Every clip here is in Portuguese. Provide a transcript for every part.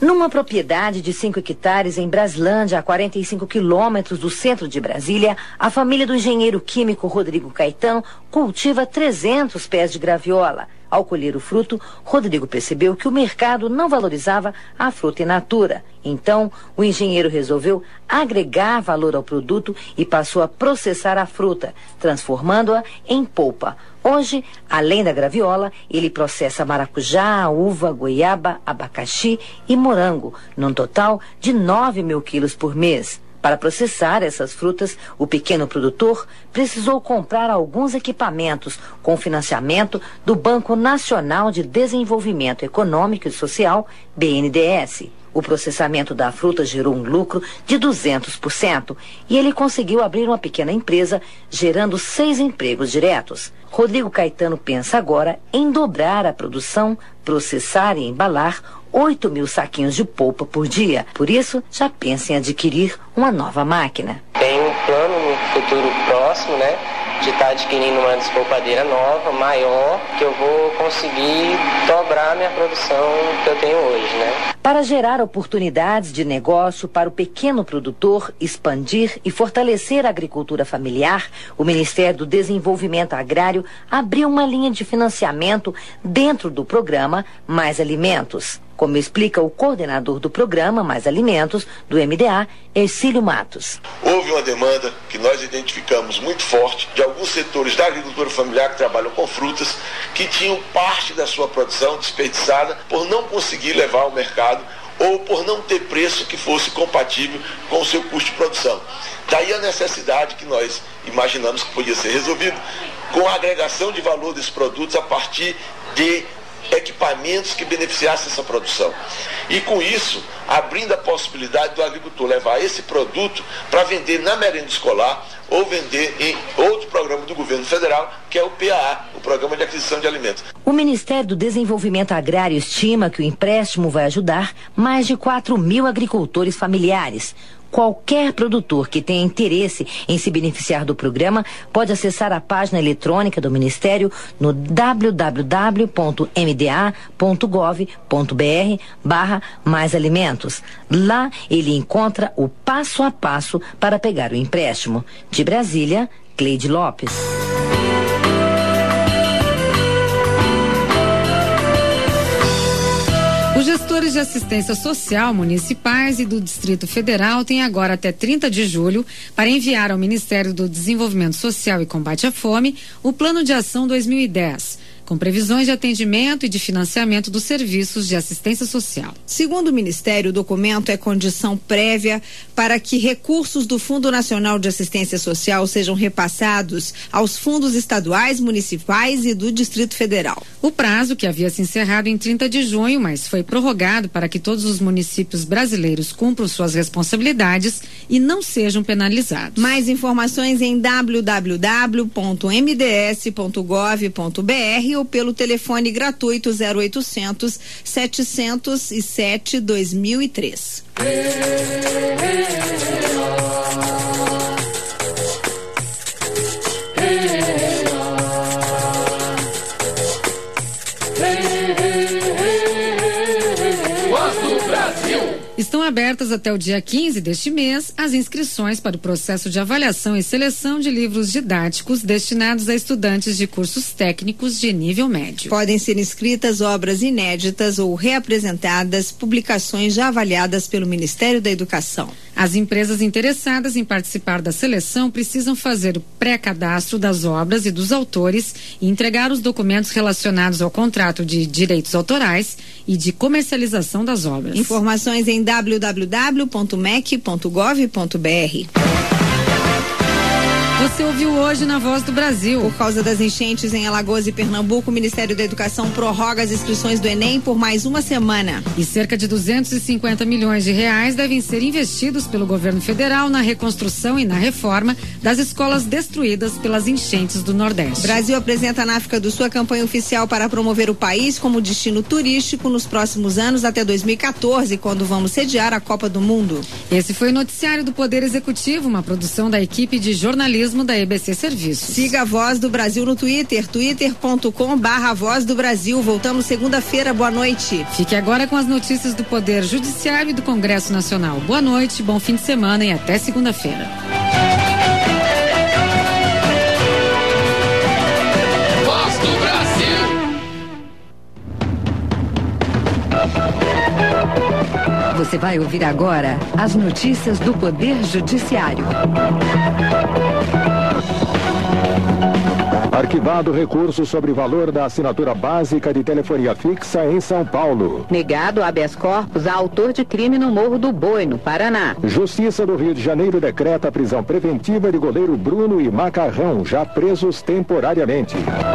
Numa propriedade de 5 hectares em Braslândia, a 45 quilômetros do centro de Brasília, a família do engenheiro químico Rodrigo Caetano cultiva 300 pés de graviola. Ao colher o fruto, Rodrigo percebeu que o mercado não valorizava a fruta in natura. Então, o engenheiro resolveu agregar valor ao produto e passou a processar a fruta, transformando-a em polpa. Hoje, além da graviola, ele processa maracujá, uva, goiaba, abacaxi e morango, num total de 9.000 quilos por mês. Para processar essas frutas, o pequeno produtor precisou comprar alguns equipamentos com financiamento do Banco Nacional de Desenvolvimento Econômico e Social, BNDES. O processamento da fruta gerou um lucro de 200% e ele conseguiu abrir uma pequena empresa, gerando 6 empregos diretos. Rodrigo Caetano pensa agora em dobrar a produção, processar e embalar 8.000 saquinhos de polpa por dia. Por isso, já pensa em adquirir uma nova máquina. Tem um plano no futuro próximo, né? De estar adquirindo uma despolpadeira nova, maior, que eu vou conseguir dobrar a minha produção que eu tenho hoje, né? Para gerar oportunidades de negócio para o pequeno produtor, expandir e fortalecer a agricultura familiar, o Ministério do Desenvolvimento Agrário abriu uma linha de financiamento dentro do programa Mais Alimentos. Como explica o coordenador do programa Mais Alimentos, do MDA, Ercílio Matos. Houve uma demanda que nós identificamos muito forte de alguns setores da agricultura familiar que trabalham com frutas, que tinham parte da sua produção desperdiçada por não conseguir levar ao mercado ou por não ter preço que fosse compatível com o seu custo de produção. Daí a necessidade que nós imaginamos que podia ser resolvido com a agregação de valor desses produtos a partir de equipamentos que beneficiassem essa produção. E com isso, abrindo a possibilidade do agricultor levar esse produto para vender na merenda escolar ou vender em outro programa do governo federal, que é o PAA, o Programa de Aquisição de Alimentos. O Ministério do Desenvolvimento Agrário estima que o empréstimo vai ajudar mais de 4.000 agricultores familiares. Qualquer produtor que tenha interesse em se beneficiar do programa pode acessar a página eletrônica do Ministério no www.mda.gov.br/mais alimentos. Lá ele encontra o passo a passo para pegar o empréstimo. De Brasília, Cleide Lopes. Os gestores de assistência social municipais e do Distrito Federal têm agora até 30 de julho para enviar ao Ministério do Desenvolvimento Social e Combate à Fome o Plano de Ação 2010, com previsões de atendimento e de financiamento dos serviços de assistência social. Segundo o Ministério, o documento é condição prévia para que recursos do Fundo Nacional de Assistência Social sejam repassados aos fundos estaduais, municipais e do Distrito Federal. O prazo, que havia se encerrado em 30 de junho, mas foi prorrogado para que todos os municípios brasileiros cumpram suas responsabilidades e não sejam penalizados. Mais informações em www.mds.gov.br ou pelo telefone gratuito 0800 707 2003. Estão abertas até o dia 15 deste mês as inscrições para o processo de avaliação e seleção de livros didáticos destinados a estudantes de cursos técnicos de nível médio. Podem ser inscritas obras inéditas ou reapresentadas, publicações já avaliadas pelo Ministério da Educação. As empresas interessadas em participar da seleção precisam fazer o pré-cadastro das obras e dos autores e entregar os documentos relacionados ao contrato de direitos autorais e de comercialização das obras. Informações em www.mec.gov.br. Você ouviu hoje na Voz do Brasil. Por causa das enchentes em Alagoas e Pernambuco, o Ministério da Educação prorroga as inscrições do Enem por mais uma semana. E cerca de 250 milhões de reais devem ser investidos pelo governo federal na reconstrução e na reforma das escolas destruídas pelas enchentes do Nordeste. Brasil apresenta na África do Sul a campanha oficial para promover o país como destino turístico nos próximos anos até 2014, quando vamos sediar a Copa do Mundo. Esse foi o noticiário do Poder Executivo, uma produção da equipe de jornalismo jornalismo da EBC Serviços. Siga a Voz do Brasil no Twitter, twitter.com/Voz do Brasil. Voltamos segunda-feira, boa noite. Fique agora com as notícias do Poder Judiciário e do Congresso Nacional. Boa noite, bom fim de semana e até segunda-feira. Voz do Brasil. Você vai ouvir agora as notícias do Poder Judiciário. Arquivado recurso sobre valor da assinatura básica de telefonia fixa em São Paulo. Negado habeas corpus a autor de crime no Morro do Boi, no Paraná. Justiça do Rio de Janeiro decreta a prisão preventiva de goleiro Bruno e Macarrão, já presos temporariamente.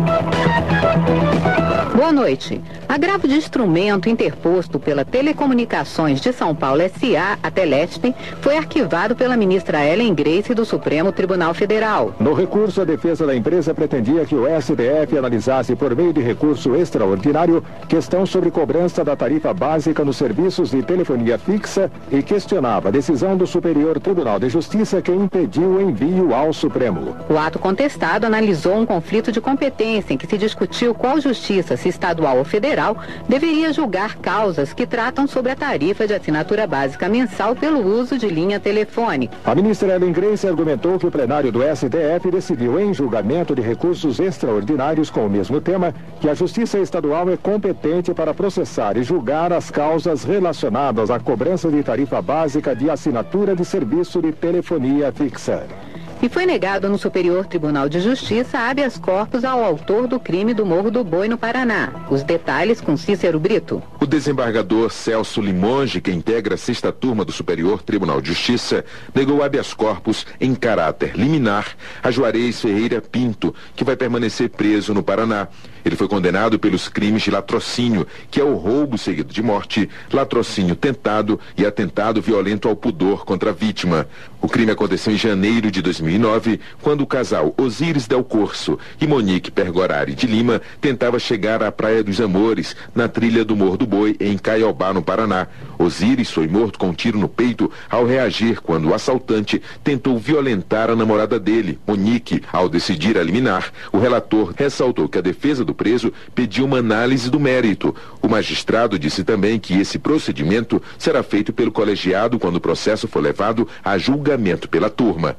Boa noite. Agravo de instrumento interposto pela Telecomunicações de São Paulo S.A., a Telesp, foi arquivado pela ministra Ellen Grace do Supremo Tribunal Federal. No recurso, a defesa da empresa pretendia que o STF analisasse por meio de recurso extraordinário questão sobre cobrança da tarifa básica nos serviços de telefonia fixa e questionava a decisão do Superior Tribunal de Justiça que impediu o envio ao Supremo. O ato contestado analisou um conflito de competência em que se discutiu qual justiça, se estadual ou federal, deveria julgar causas que tratam sobre a tarifa de assinatura básica mensal pelo uso de linha telefônica. A ministra Ellen Grace argumentou que o plenário do STF decidiu em julgamento de recursos extraordinários com o mesmo tema que a Justiça Estadual é competente para processar e julgar as causas relacionadas à cobrança de tarifa básica de assinatura de serviço de telefonia fixa. E foi negado no Superior Tribunal de Justiça habeas corpus ao autor do crime do Morro do Boi, no Paraná. Os detalhes com Cícero Brito. O desembargador Celso Limonge, que integra a 6ª turma do Superior Tribunal de Justiça, negou habeas corpus em caráter liminar a Juarez Ferreira Pinto, que vai permanecer preso no Paraná. Ele foi condenado pelos crimes de latrocínio, que é o roubo seguido de morte, latrocínio tentado e atentado violento ao pudor contra a vítima. O crime aconteceu em janeiro de 2009, quando o casal Osíris Del Corso e Monique Pergorari de Lima tentava chegar à Praia dos Amores, na trilha do Morro do Boi, em Caiobá, no Paraná. Osíris foi morto com um tiro no peito ao reagir quando o assaltante tentou violentar a namorada dele, Monique. Ao decidir a liminar, o relator ressaltou que a defesa do preso pediu uma análise do mérito. O magistrado disse também que esse procedimento será feito pelo colegiado quando o processo for levado a julgamento pela turma.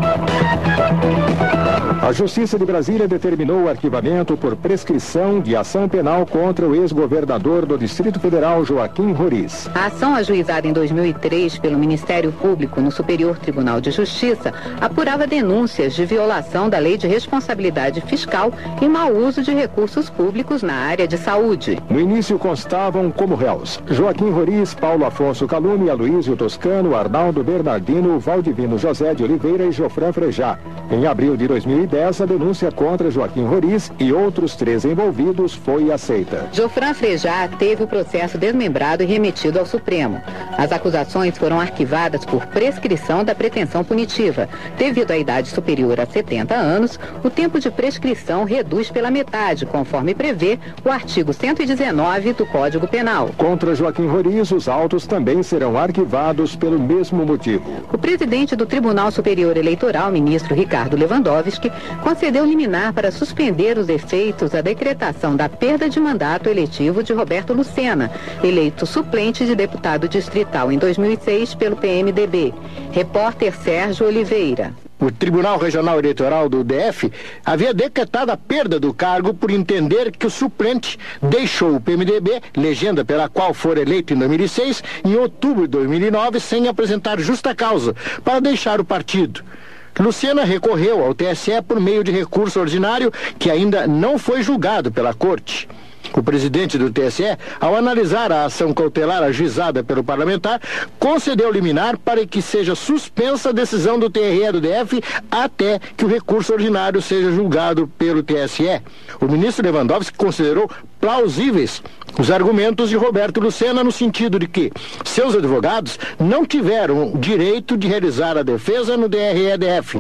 A Justiça de Brasília determinou o arquivamento por prescrição de ação penal contra o ex-governador do Distrito Federal, Joaquim Roriz. A ação ajuizada em 2003 pelo Ministério Público no Superior Tribunal de Justiça apurava denúncias de violação da Lei de Responsabilidade Fiscal e mau uso de recursos públicos na área de saúde. No início constavam como réus Joaquim Roriz, Paulo Afonso Calume, Aloísio Toscano, Arnaldo Bernardino, Valdivino José de Oliveira e Jofran Frejá. Em abril de 2010, a denúncia contra Joaquim Roriz e outros 3 envolvidos foi aceita. Jofran Frejá teve o processo desmembrado e remetido ao Supremo. As acusações foram arquivadas por prescrição da pretensão punitiva. Devido à idade superior a 70 anos, o tempo de prescrição reduz pela metade, conforme prevê o artigo 119 do Código Penal. Contra Joaquim Roriz, os autos também serão arquivados pelo mesmo motivo. O presidente do Tribunal Superior Eleitoral, ministro Ricardo Lewandowski, concedeu liminar para suspender os efeitos da decretação da perda de mandato eletivo de Roberto Lucena, eleito suplente de deputado distrital em 2006 pelo PMDB. Repórter Sérgio Oliveira. O Tribunal Regional Eleitoral do DF havia decretado a perda do cargo por entender que o suplente deixou o PMDB, legenda pela qual for eleito em 2006, em outubro de 2009, sem apresentar justa causa para deixar o partido. Lucena recorreu ao TSE por meio de recurso ordinário que ainda não foi julgado pela Corte. O presidente do TSE, ao analisar a ação cautelar ajuizada pelo parlamentar, concedeu liminar para que seja suspensa a decisão do TRE do DF até que o recurso ordinário seja julgado pelo TSE. O ministro Lewandowski considerou plausíveis os argumentos de Roberto Lucena no sentido de que seus advogados não tiveram direito de realizar a defesa no DRE-DF.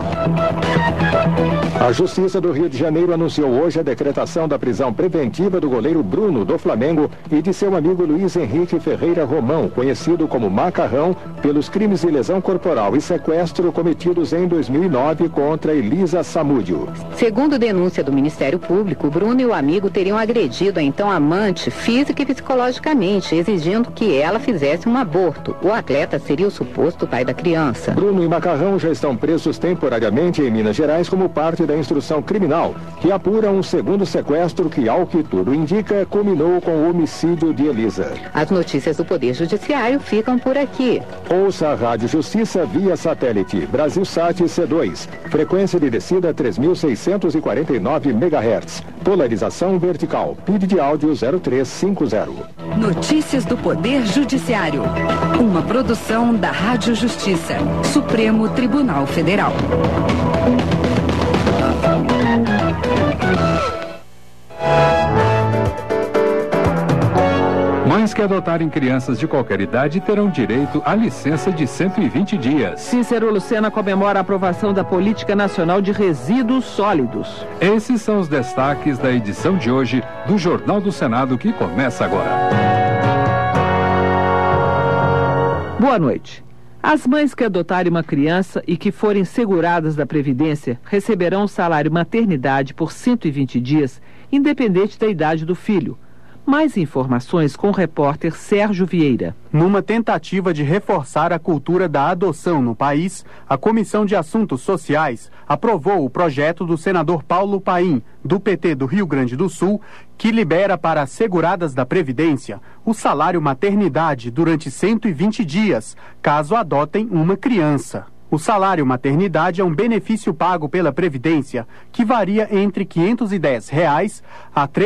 A Justiça do Rio de Janeiro anunciou hoje a decretação da prisão preventiva do goleiro Bruno, do Flamengo, e de seu amigo Luiz Henrique Ferreira Romão, conhecido como Macarrão, pelos crimes de lesão corporal e sequestro cometidos em 2009 contra Elisa Samúdio. Segundo denúncia do Ministério Público, Bruno e o amigo teriam agredido a então amante física e psicologicamente, exigindo que ela fizesse um aborto. O atleta seria o suposto pai da criança. Bruno e Macarrão já estão presos temporariamente em Minas Gerais como parte da instrução criminal, que apura um segundo sequestro que, ao que tudo indica, culminou com o homicídio de Elisa. As notícias do Poder Judiciário ficam por aqui. Ouça a Rádio Justiça via satélite, Brasilsat C2, frequência de descida 3.649 MHz, polarização vertical, PID de áudio 0350. Notícias do Poder Judiciário, uma produção da Rádio Justiça, Supremo Tribunal Federal. Mães que adotarem crianças de qualquer idade terão direito à licença de 120 dias. Cícero Lucena comemora a aprovação da Política Nacional de Resíduos Sólidos. Esses são os destaques da edição de hoje do Jornal do Senado, que começa agora. Boa noite. As mães que adotarem uma criança e que forem seguradas da Previdência receberão o salário maternidade por 120 dias, independente da idade do filho. Mais informações com o repórter Sérgio Vieira. Numa tentativa de reforçar a cultura da adoção no país, a Comissão de Assuntos Sociais aprovou o projeto do senador Paulo Paim, do PT do Rio Grande do Sul, que libera para as seguradas da Previdência o salário maternidade durante 120 dias, caso adotem uma criança. O salário maternidade é um benefício pago pela Previdência, que varia entre R$ 510 a R$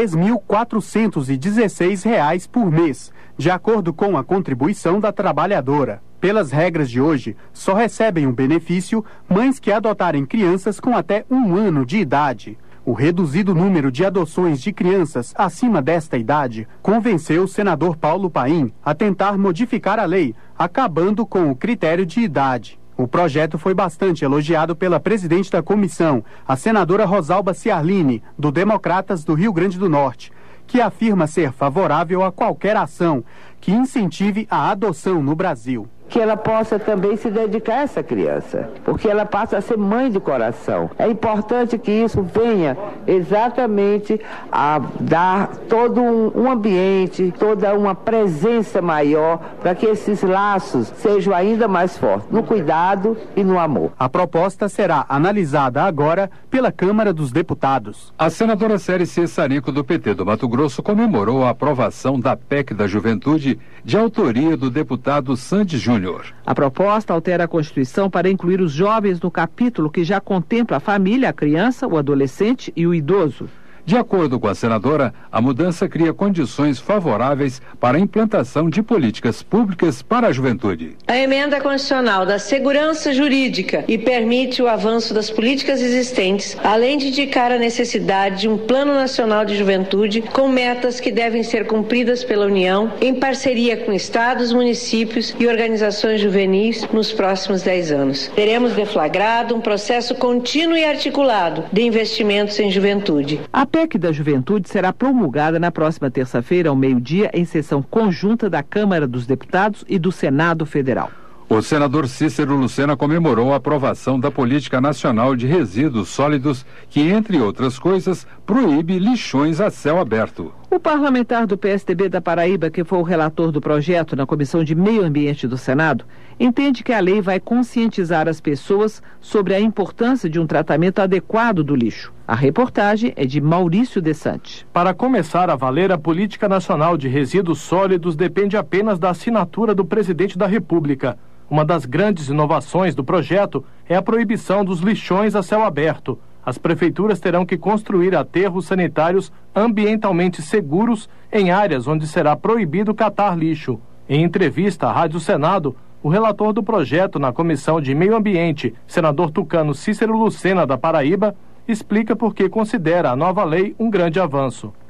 3.416 por mês, de acordo com a contribuição da trabalhadora. Pelas regras de hoje, só recebem o benefício mães que adotarem crianças com até 1 ano de idade. O reduzido número de adoções de crianças acima desta idade convenceu o senador Paulo Paim a tentar modificar a lei, acabando com o critério de idade. O projeto foi bastante elogiado pela presidente da comissão, a senadora Rosalba Ciarline, do Democratas do Rio Grande do Norte, que afirma ser favorável a qualquer ação que incentive a adoção no Brasil. Que ela possa também se dedicar a essa criança, porque ela passa a ser mãe de coração. É importante que isso venha exatamente a dar todo um ambiente, toda uma presença maior para que esses laços sejam ainda mais fortes, no cuidado e no amor. A proposta será analisada agora pela Câmara dos Deputados. A senadora Cérice Sarico, do PT do Mato Grosso, comemorou a aprovação da PEC da Juventude, de autoria do deputado Sandy Júnior. A proposta altera a Constituição para incluir os jovens no capítulo que já contempla a família, a criança, o adolescente e o idoso. De acordo com a senadora, a mudança cria condições favoráveis para a implantação de políticas públicas para a juventude. A emenda constitucional dá segurança jurídica e permite o avanço das políticas existentes, além de indicar a necessidade de um Plano Nacional de Juventude com metas que devem ser cumpridas pela União em parceria com estados, municípios e organizações juvenis nos próximos 10 anos. Teremos deflagrado um processo contínuo e articulado de investimentos em juventude. A PEC da Juventude será promulgada na próxima terça-feira, ao meio-dia, em sessão conjunta da Câmara dos Deputados e do Senado Federal. O senador Cícero Lucena comemorou a aprovação da Política Nacional de Resíduos Sólidos, que, entre outras coisas, proíbe lixões a céu aberto. O parlamentar do PSDB da Paraíba, que foi o relator do projeto na Comissão de Meio Ambiente do Senado, entende que a lei vai conscientizar as pessoas sobre a importância de um tratamento adequado do lixo. A reportagem é de Maurício Desante. Para começar a valer, a Política Nacional de Resíduos Sólidos depende apenas da assinatura do presidente da República. Uma das grandes inovações do projeto é a proibição dos lixões a céu aberto. As prefeituras terão que construir aterros sanitários ambientalmente seguros em áreas onde será proibido catar lixo. Em entrevista à Rádio Senado, o relator do projeto na Comissão de Meio Ambiente, senador tucano Cícero Lucena, da Paraíba, explica por que considera a nova lei um grande avanço.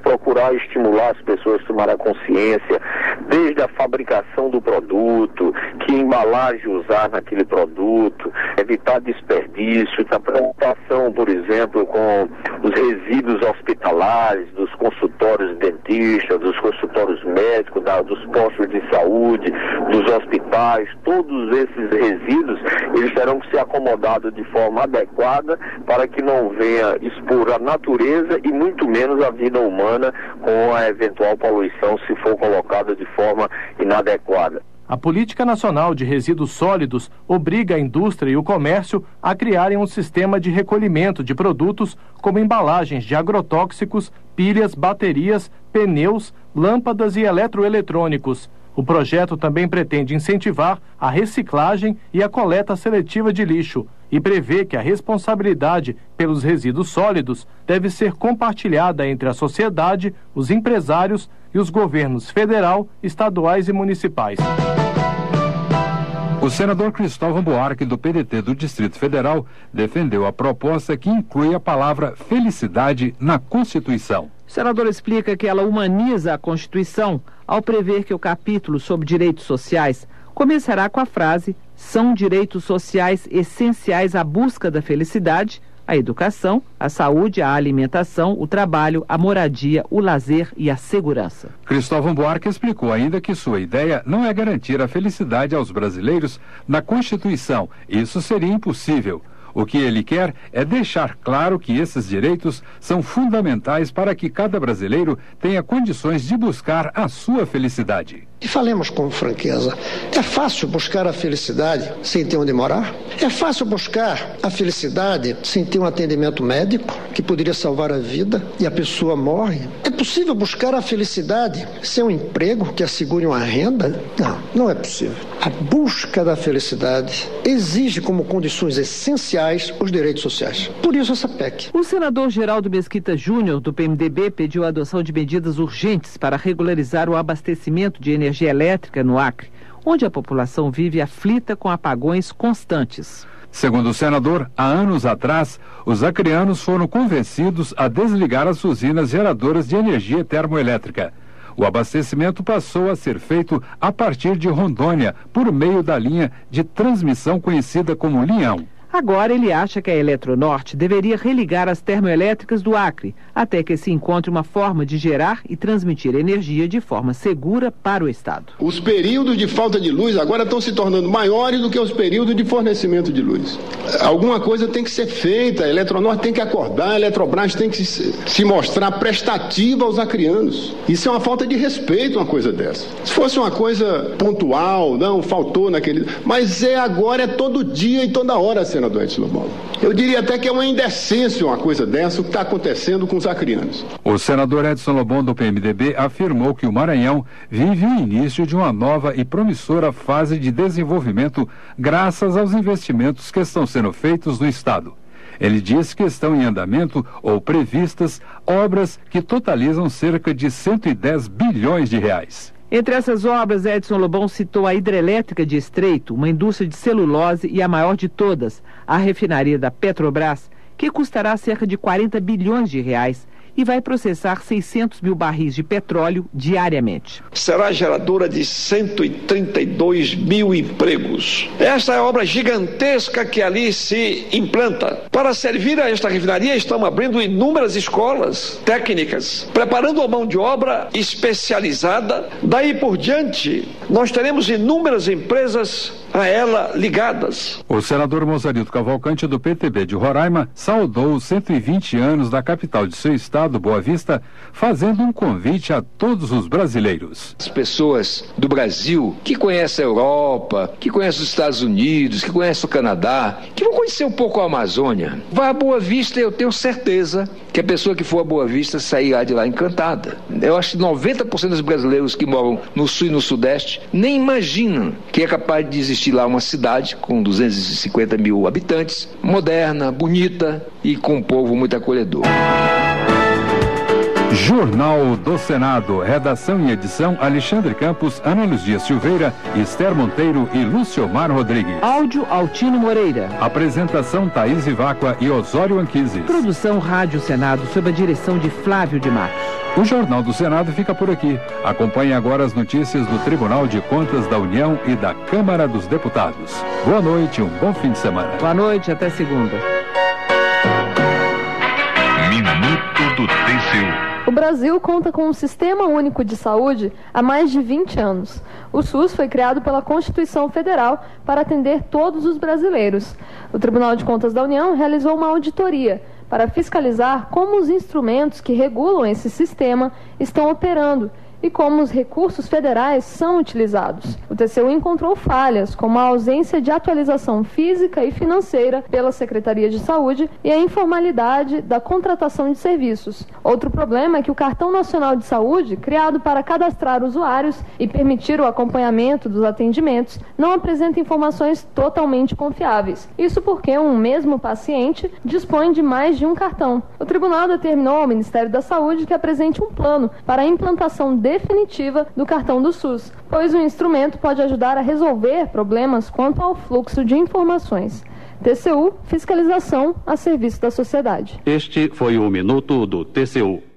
procurar estimular as pessoas a tomar a consciência, desde a fabricação do produto, que embalagem usar naquele produto, evitar desperdício, a preocupação, por exemplo, com os resíduos hospitalares, dos consultórios dentistas, dos consultórios médicos, dos postos de saúde, dos hospitais. Todos esses resíduos, eles terão que ser acomodados de forma adequada para que não venha expor a natureza e muito menos a vida humana com a eventual poluição se for colocada de forma inadequada. A Política Nacional de Resíduos Sólidos obriga a indústria e o comércio a criarem um sistema de recolhimento de produtos como embalagens de agrotóxicos, pilhas, baterias, pneus, lâmpadas e eletroeletrônicos. O projeto também pretende incentivar a reciclagem e a coleta seletiva de lixo e prevê que a responsabilidade pelos resíduos sólidos deve ser compartilhada entre a sociedade, os empresários e os governos federal, estaduais e municipais. O senador Cristóvão Buarque, do PDT do Distrito Federal, defendeu a proposta que inclui a palavra felicidade na Constituição. O senador explica que ela humaniza a Constituição ao prever que o capítulo sobre direitos sociais começará com a frase: são direitos sociais essenciais à busca da felicidade, a educação, a saúde, a alimentação, o trabalho, a moradia, o lazer e a segurança. Cristóvão Buarque explicou ainda que sua ideia não é garantir a felicidade aos brasileiros na Constituição. Isso seria impossível. O que ele quer é deixar claro que esses direitos são fundamentais para que cada brasileiro tenha condições de buscar a sua felicidade. E falemos com franqueza, é fácil buscar a felicidade sem ter onde morar? É fácil buscar a felicidade sem ter um atendimento médico que poderia salvar a vida e a pessoa morre? É possível buscar a felicidade sem um emprego que assegure uma renda? Não, não é possível. A busca da felicidade exige como condições essenciais os direitos sociais. Por isso essa PEC. O senador Geraldo Mesquita Júnior, do PMDB, pediu a adoção de medidas urgentes para regularizar o abastecimento de energia elétrica no Acre, onde a população vive aflita com apagões constantes. Segundo o senador, há anos atrás, os acreanos foram convencidos a desligar as usinas geradoras de energia termoelétrica. O abastecimento passou a ser feito a partir de Rondônia, por meio da linha de transmissão conhecida como Linhão. Agora ele acha que a Eletronorte deveria religar as termoelétricas do Acre, até que se encontre uma forma de gerar e transmitir energia de forma segura para o Estado. Os períodos de falta de luz agora estão se tornando maiores do que os períodos de fornecimento de luz. Alguma coisa tem que ser feita, a Eletronorte tem que acordar, a Eletrobras tem que se mostrar prestativa aos acreanos. Isso é uma falta de respeito, uma coisa dessa. Se fosse uma coisa pontual, não, faltou naquele... Mas agora é todo dia e toda hora, senador Edson Lobão. Eu diria até que é uma indecência uma coisa dessa, o que está acontecendo com os acreanos. O senador Edson Lobão, do PMDB, afirmou que o Maranhão vive o início de uma nova e promissora fase de desenvolvimento graças aos investimentos que estão sendo feitos no Estado. Ele disse que estão em andamento ou previstas obras que totalizam cerca de 110 bilhões de reais. Entre essas obras, Edson Lobão citou a hidrelétrica de Estreito, uma indústria de celulose e a maior de todas, a refinaria da Petrobras, que custará cerca de 40 bilhões de reais e vai processar 600 mil barris de petróleo diariamente. Será geradora de 132 mil empregos. Esta é a obra gigantesca que ali se implanta. Para servir a esta refinaria, estamos abrindo inúmeras escolas técnicas, preparando a mão de obra especializada. Daí por diante, nós teremos inúmeras empresas a ela ligadas. O senador Mozarildo Cavalcante, do PTB de Roraima, saudou os 120 anos da capital de seu estado, Boa Vista, fazendo um convite a todos os brasileiros. As pessoas do Brasil que conhecem a Europa, que conhecem os Estados Unidos, que conhecem o Canadá, que vão conhecer um pouco a Amazônia, vá a Boa Vista, eu tenho certeza que a pessoa que for a Boa Vista sairá de lá encantada. Eu acho que 90% dos brasileiros que moram no Sul e no Sudeste nem imaginam que é capaz de existir lá uma cidade com 250 mil habitantes, moderna, bonita e com um povo muito acolhedor. Jornal do Senado, redação e edição Alexandre Campos, Ana Luz Dias Silveira, Esther Monteiro e Luciomar Rodrigues. Áudio Altino Moreira. Apresentação Thaís Ivacqua e Osório Anquises. Produção Rádio Senado sob a direção de Flávio de Matos. O Jornal do Senado fica por aqui. Acompanhe agora as notícias do Tribunal de Contas da União e da Câmara dos Deputados. Boa noite, um bom fim de semana. Boa noite, até segunda. Minuto do TCU. O Brasil conta com um Sistema Único de Saúde há mais de 20 anos. O SUS foi criado pela Constituição Federal para atender todos os brasileiros. O Tribunal de Contas da União realizou uma auditoria para fiscalizar como os instrumentos que regulam esse sistema estão operando e como os recursos federais são utilizados. O TCU encontrou falhas, como a ausência de atualização física e financeira pela Secretaria de Saúde e a informalidade da contratação de serviços. Outro problema é que o Cartão Nacional de Saúde, criado para cadastrar usuários e permitir o acompanhamento dos atendimentos, não apresenta informações totalmente confiáveis. Isso porque um mesmo paciente dispõe de mais de um cartão. O tribunal determinou ao Ministério da Saúde que apresente um plano para a implantação definitiva do cartão do SUS, pois o instrumento pode ajudar a resolver problemas quanto ao fluxo de informações. TCU, fiscalização a serviço da sociedade. Este foi o Minuto do TCU.